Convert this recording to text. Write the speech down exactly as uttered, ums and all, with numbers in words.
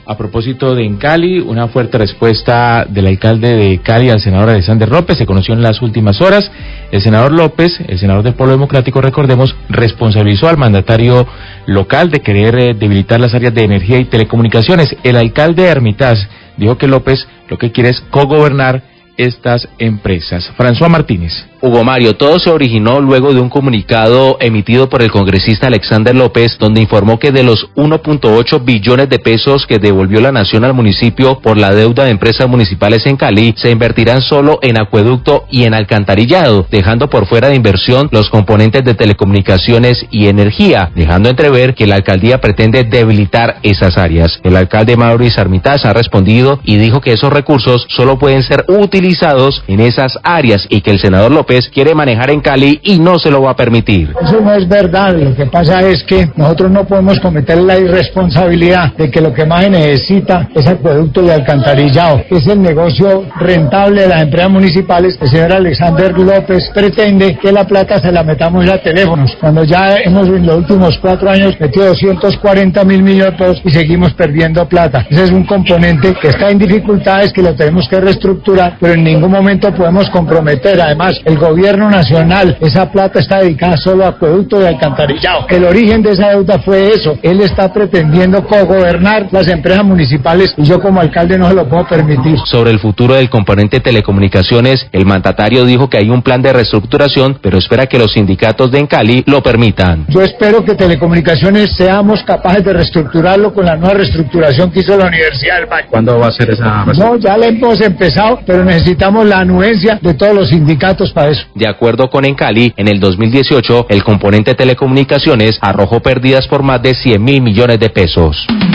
A propósito de en Cali, una fuerte respuesta del alcalde de Cali al senador Alexander López se conoció en las últimas horas. El senador López, el senador del Polo Democrático, recordemos, responsabilizó al mandatario local de querer eh, debilitar las áreas de energía y telecomunicaciones. El alcalde de Hermitage dijo que López lo que quiere es cogobernar estas empresas. François Martínez. Hugo Mario, todo se originó luego de un comunicado emitido por el congresista Alexander López, donde informó que de los uno punto ocho billones de pesos que devolvió la nación al municipio por la deuda de empresas municipales en Cali, se invertirán solo en acueducto y en alcantarillado, dejando por fuera de inversión los componentes de telecomunicaciones y energía, dejando entrever que la alcaldía pretende debilitar esas áreas. El alcalde Maurice Armitage ha respondido y dijo que esos recursos solo pueden ser utilizados en esas áreas y que el senador López quiere manejar en Cali y no se lo va a permitir. Eso no es verdad. Lo que pasa es que nosotros no podemos cometer la irresponsabilidad de que lo que más se necesita es acueducto y alcantarillado. Es el negocio rentable de las empresas municipales. El señor Alexander López pretende que la plata se la metamos a teléfonos, cuando ya hemos en los últimos cuatro años metido doscientos cuarenta mil millones de pesos y seguimos perdiendo plata. Ese es un componente que está en dificultades, que lo tenemos que reestructurar, pero en ningún momento podemos comprometer. Además, el gobierno nacional, esa plata está dedicada solo a acueducto y alcantarillado. El origen de esa deuda fue eso. Él está pretendiendo cogobernar las empresas municipales y yo como alcalde no se lo puedo permitir. Sobre el futuro del componente telecomunicaciones, el mandatario dijo que hay un plan de reestructuración, pero espera que los sindicatos de en Cali lo permitan. Yo espero que telecomunicaciones seamos capaces de reestructurarlo con la nueva reestructuración que hizo la Universidad del Valle. ¿Cuándo va a ser esa reestructuración? No, ya la hemos empezado, pero necesitamos la anuencia de todos los sindicatos para eso. De acuerdo con en Cali, en el dos mil dieciocho, el componente telecomunicaciones arrojó pérdidas por más de cien mil millones de pesos.